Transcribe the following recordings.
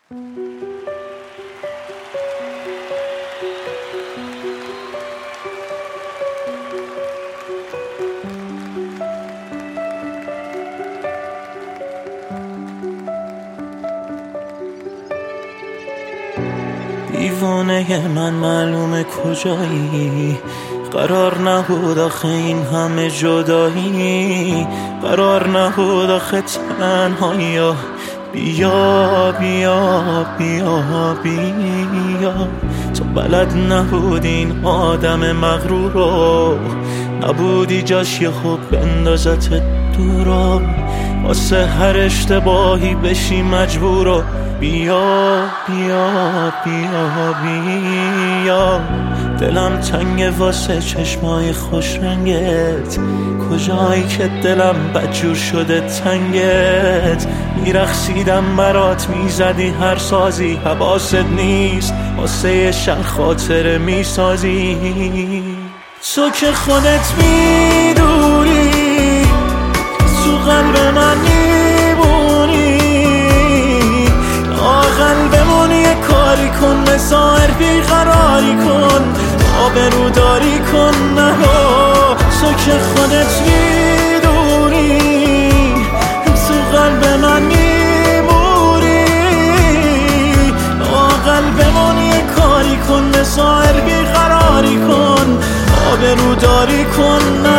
دیوانه من معلومه کجایی، قرار نبود آخه این همه جدایی، قرار نبود آخه تنهایی. بیا بیا بیا بیا، تو بلد نبودی این آدم مغرور رو، نبودی جاش یه خوب بندازت دورا، واسه هر اشتباهی بشی مجبورو. بیا بیا بیا بیا، دلم تنگه واسه چشمای خوش رنگت، کجایی که دلم بدجور شده تنگت. میرخصیدم برات میزدی هر سازی، حواست نیست واسه یه شهر خاطره میسازی. تو که خودت میدونی تو قلب من میمونی، آقل بمونی یه کاری کن، مسائر بیقراری کن، آبروداری کن. نه تو که خودت میدونی تو قلب من میمونی، آقل بمونی یه کاری کن، مسائر بیقراری کن، آبروداری کن. نه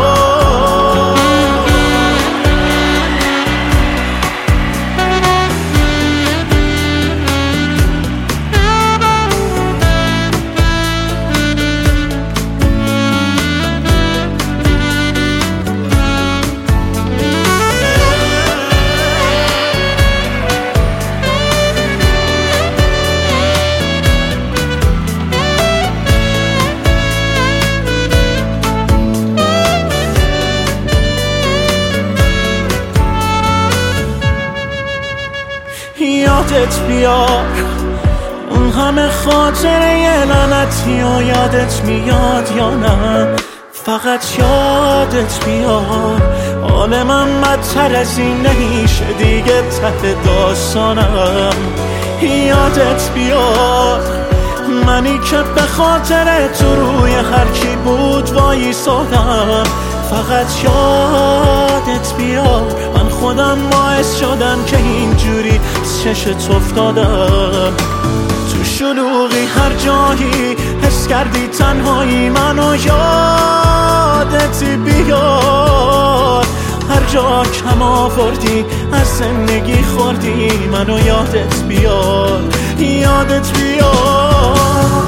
یادت بیار اون همه خاطره یه لعنتی و یادت میاد یا نه؟ فقط یادت بیار حال من بدتر از این نمیشه دیگه ته داستانم. یادت بیار منی که به خاطر تو روی هر کی بود وایسادم. فقط یادت بیار من خودم باعث شدم که اینجوری چشت افتادم. تو شلوغی هر جایی حس کردی تنهایی، منو یادت بیار هر جا کم آوردی از زندگی خوردی، منو یادت بیار یادت بیار.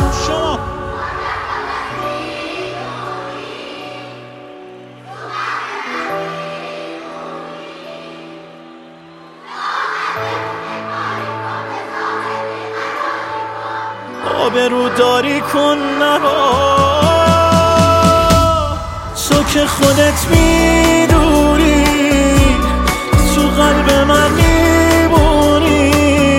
آبروداری کن. نرا تو که خودت میدونی تو قلب من میمونی،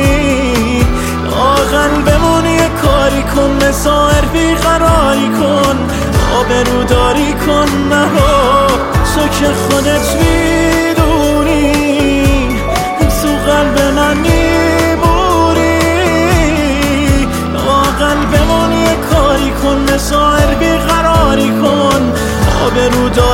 آقل بمونی یه کاری کن، مسائر بیقراری کن، آبروداری کن. نرا تو که خودت میدونی تو قلب من بمونی یه کاری کن، مسائر بیقراری کن، آبروداری